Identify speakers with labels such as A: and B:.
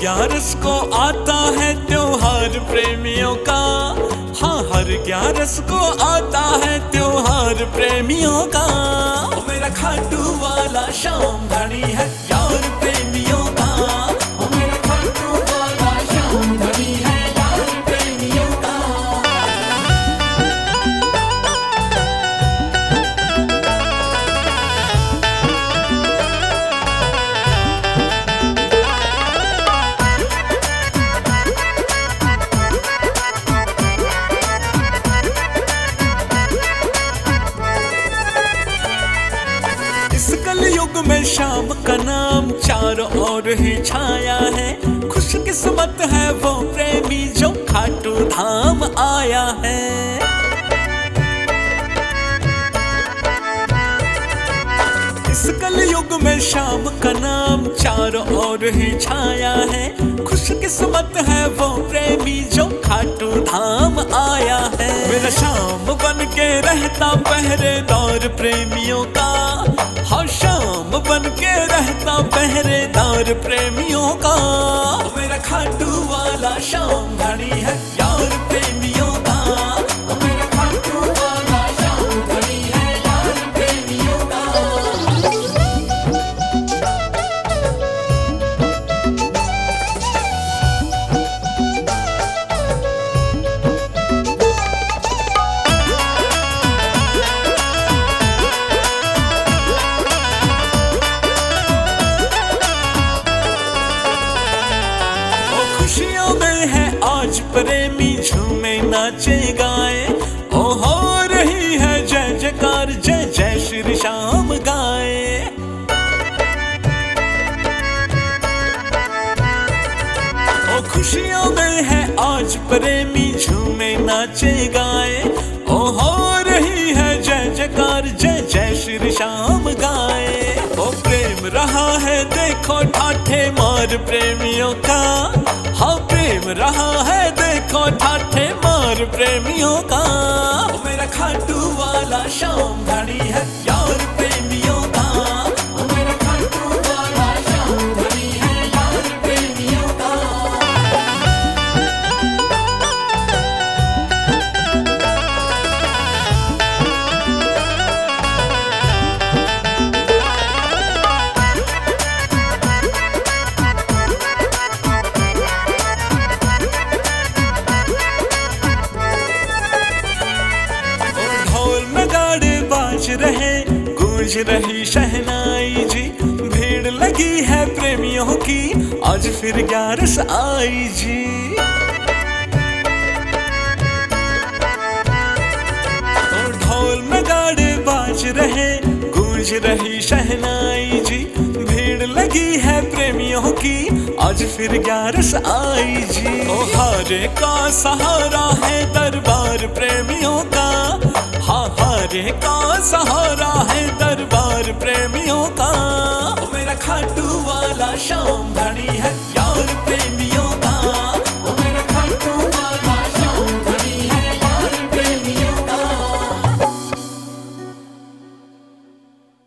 A: ग्यारस को आता है त्योहार प्रेमियों का। हाँ, हर ग्यारस को आता है त्योहार प्रेमियों का। ओ मेरा खाटू वाला शाम धनी है यार प्रेमियों का। ओ मेरा खाटू वाला शाम धनी है यार प्रेमियों का। इस कलयुग में शाम का नाम चारों ओर ही छाया है। खुशकिस्मत है वो प्रेमी जो खाटू धाम आया है। इस कलयुग में शाम का नाम चारों ओर ही छाया है। खुशकिस्मत है वो प्रेमी जो खाटू धाम आया है। मेरा शाम बन के रहता पहरेदार प्रेमियों का। हाँ, शाम बन के रहता पहरेदार प्रेमियों का। मेरा खाटू वाला शाम धनी है यार प्रेमियों का। मेरा खाटू वाला शाम धनी है यार प्रेमियों का। खुशियों में है आज प्रेमी झूमे नाचे गाए। ओ हो रही है जय जयकार जय जय श्री श्याम गाए। ओ खुशियों में है आज प्रेमी झूमे नाचे गाए। ओ हो रही है जय जयकार जय जय श्री श्याम गाए। ओ प्रेम रहा है देखो ठाठे मार प्रेमियों का। हाँ, प्रेम रहा है देखो ठाठे मार प्रेमियों का। मेरा खाटू वाला शाम धनी है यार प्रेमियों का। मेरा खाटू वाला शाम धनी है यार प्रेमियों का। रहे गूंज रही शहनाई जी। भीड़ लगी है प्रेमियों की आज फिर ग्यारस आई जी। ढोल नगाड़े बाज रहे गूंज रही शहनाई जी। भीड़ लगी है प्रेमियों की आज फिर ग्यारस आई जी। ओ हारे का सहारा है दरबार प्रेमियों का। हाँ, हारे का सहारा है दरबार प्रेमियों का। मेरा खाटू वाला शाम धनी है यार प्रेमी